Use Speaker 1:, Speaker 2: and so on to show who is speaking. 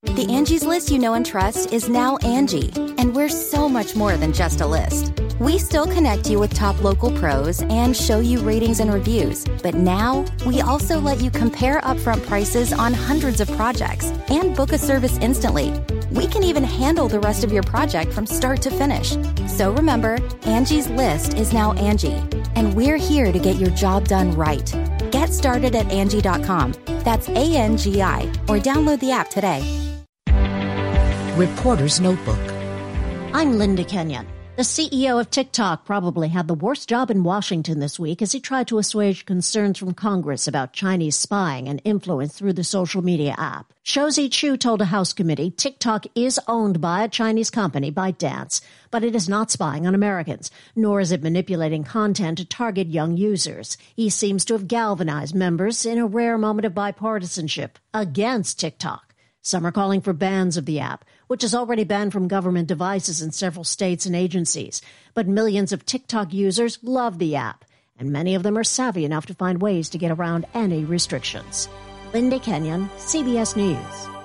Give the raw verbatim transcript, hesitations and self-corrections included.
Speaker 1: The Angie's List you know and trust is now Angie, and we're so much more than just a list. We still connect you with top local pros and show you ratings and reviews, but now we also let you compare upfront prices on hundreds of projects and book a service instantly. We can even handle the rest of your project from start to finish. So remember, Angie's List is now Angie, and we're here to get your job done right. Get started at Angie dot com. That's A N G I, or download the app today.
Speaker 2: Reporter's Notebook.
Speaker 3: I'm Linda Kenyon. The C E O of TikTok probably had the worst job in Washington this week as he tried to assuage concerns from Congress about Chinese spying and influence through the social media app. Shouzi Chu told a House committee TikTok is owned by a Chinese company, ByteDance, but it is not spying on Americans, nor is it manipulating content to target young users. He seems to have galvanized members in a rare moment of bipartisanship against TikTok. Some are calling for bans of the app, which is already banned from government devices in several states and agencies. But millions of TikTok users love the app, and many of them are savvy enough to find ways to get around any restrictions. Linda Kenyon, C B S News.